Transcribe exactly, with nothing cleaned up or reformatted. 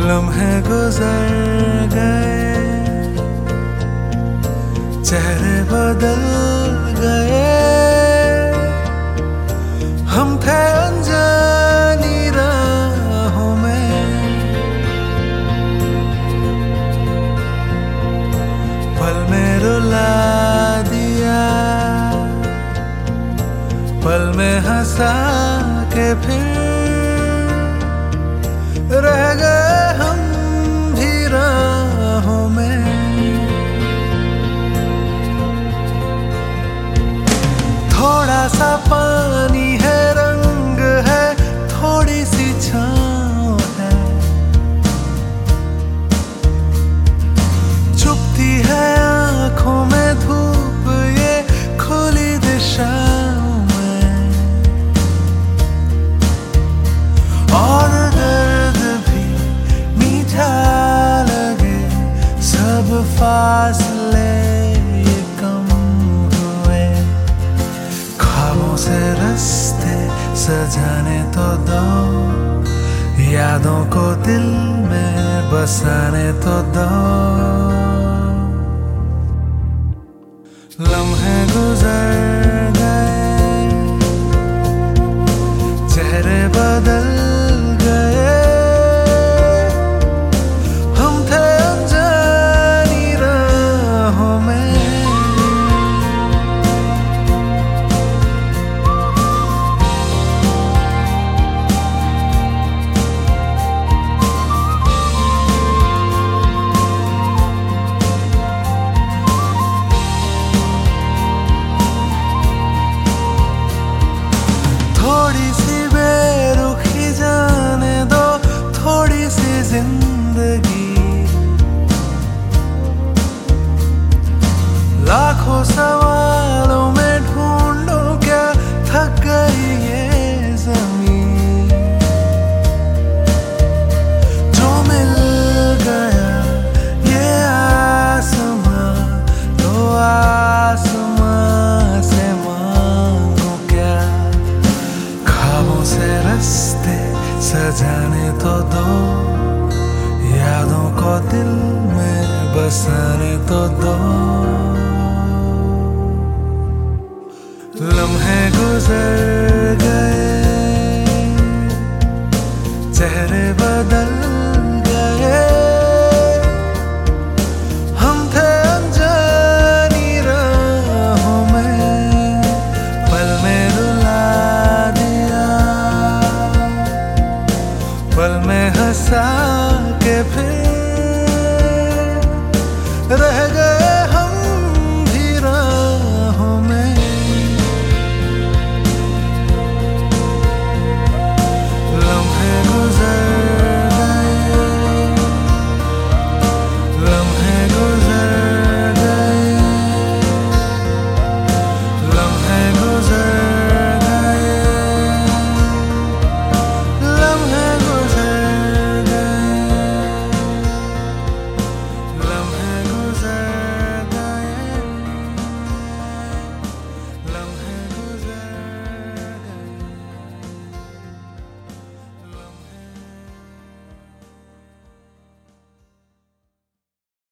लम्हे गुजर गए, चेहरे बदल गए, हम थे अनजानी राहों में। पल में रुला दिया, पल में हंसा के फिर रह गए हम भी राहों में। थोड़ा सा पानी है, रंग है, थोड़ी सी छाँव है, चुभती है आँखों में धूप ये खुली दिशाओं में। और दर्द भी मीठा लगे, सब फासले ये कम हुए। ख्वाबों से रास्ते सजाने तो दो, यादों को दिल में बसाने तो दो। लम्हे गुजर गए, चेहरे बदल गए, हम थे अनजानी राहों में। थोड़ी सी बेरुखी जाने दो, थोड़ी सी जिंदगी। लाखों सवालों में ढूंढो क्या थक गई ये ज़मीन। जो मिल गया ये आसमां, तो आसमां से मांगो क्या। ख्वाबों से रास्ते सजाने तो दो, यादों को दिल में बसाने तो दो। लम्हे गुजर गए, चेहरे बदल गए, हम थे अनजानी राहों में। पल में रुला दिया, पल में हंसा के फिर रह गए